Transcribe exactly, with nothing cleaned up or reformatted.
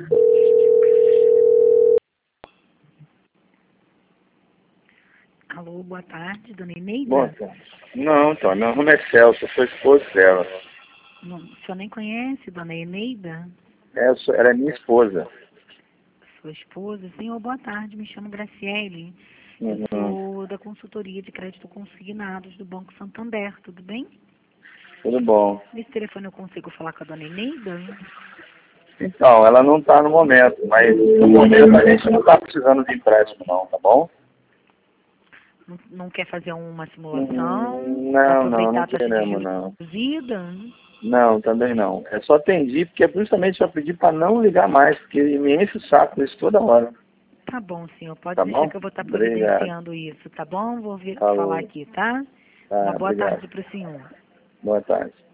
Alô, boa tarde, dona Eneida. Boa tarde. Não, então, meu nome é Celso, eu sou esposo dela. Não, o senhor nem conhece dona Eneida? É, eu sou- ela é minha esposa. Sua esposa? Senhor, boa tarde, me chamo Graciele. Eu Uhum. sou da consultoria de crédito consignados do Banco Santander, tudo bem? Tudo bom. Nesse telefone eu consigo falar com a dona Eneida? Então, ela não está no momento, mas no momento a gente não está precisando de empréstimo não, tá bom? Não, não quer fazer uma simulação? Hum, Para Não, não, aproveitar não a taxa de queremos juros não. reduzida? Não, também não. Eu só atendi porque é justamente para pedir para não ligar mais, porque me enche o saco isso toda hora. Tá bom, senhor. Pode Tá deixar bom? que eu vou estar Obrigado. providenciando isso, tá bom? Vou vir falar Falou. aqui, tá? Uma Tá, boa obrigado. tarde para o senhor. Boa tarde.